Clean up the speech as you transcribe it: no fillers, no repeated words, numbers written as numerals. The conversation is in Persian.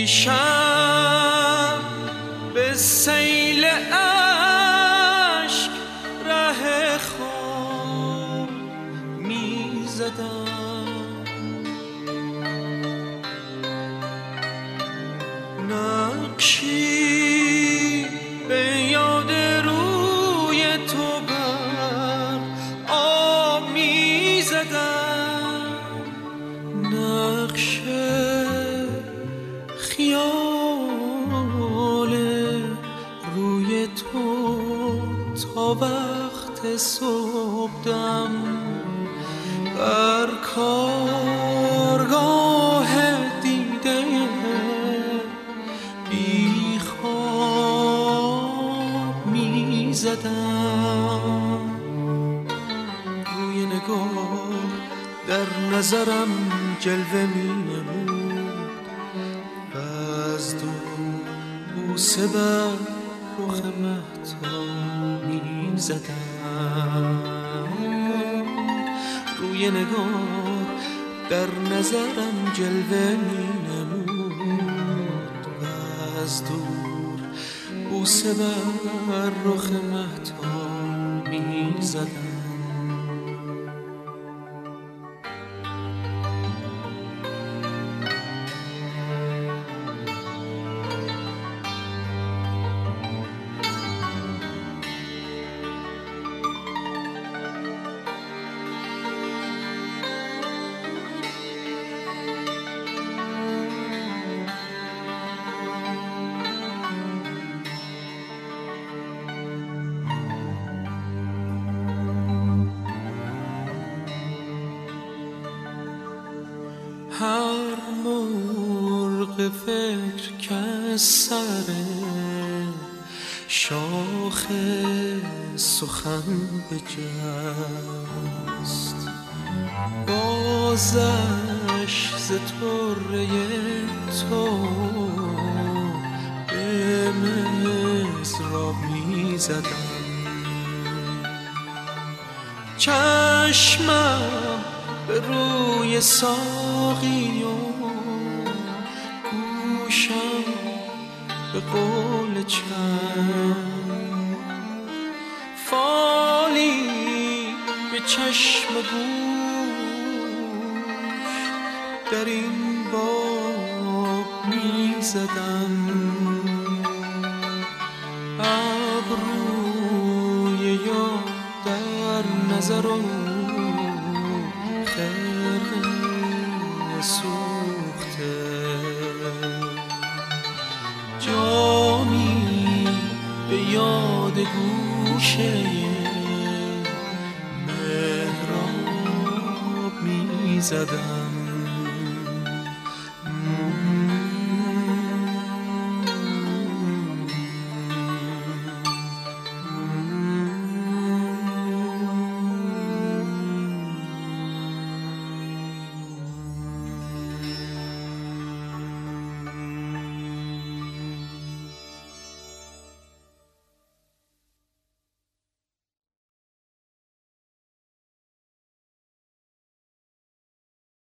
پیشم به سیل عشق ره خود می زدم، نقشی به یاد روی تو بر آب می زدم، نقش خیال روی تو تا وقت صبحدم بر کارگاه دیده بی خواب می زدم. روی نگاه در نظرم جلوه می نمود و از دور بوسه بر رخ مهتاب می زدم. روی نگاه در نظرم جلوه می نمود و از دور بوسه بر رخ مهتاب می زدم. هر مرغ فکر که سر شاخ سخن بجست، بازش ز طره تو به مضراب می زدم. چشمم به روی ساقی و گوشم به قول چند، فالی به چشم و گوش در این باب می زدم. ابروی یاد در نظر و خرقه سوخته، جامی به یاد گوشه محراب می زدم.